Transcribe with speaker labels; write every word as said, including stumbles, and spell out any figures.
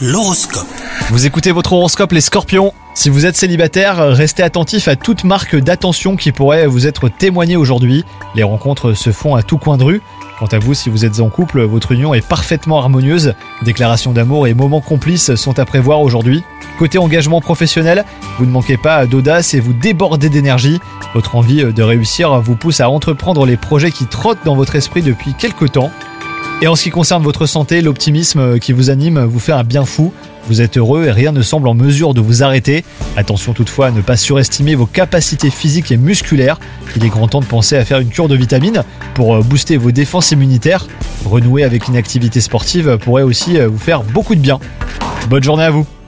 Speaker 1: L'horoscope.
Speaker 2: Vous écoutez votre horoscope les Scorpions. Si vous êtes célibataire, restez attentif à toute marque d'attention qui pourrait vous être témoignée aujourd'hui. Les rencontres se font à tout coin de rue. Quant à vous, si vous êtes en couple, votre union est parfaitement harmonieuse. Déclarations d'amour et moments complices sont à prévoir aujourd'hui. Côté engagement professionnel, vous ne manquez pas d'audace et vous débordez d'énergie. Votre envie de réussir vous pousse à entreprendre les projets qui trottent dans votre esprit depuis quelque temps. Et en ce qui concerne votre santé, l'optimisme qui vous anime vous fait un bien fou. Vous êtes heureux et rien ne semble en mesure de vous arrêter. Attention toutefois à ne pas surestimer vos capacités physiques et musculaires. Il est grand temps de penser à faire une cure de vitamines pour booster vos défenses immunitaires. Renouer avec une activité sportive pourrait aussi vous faire beaucoup de bien. Bonne journée à vous!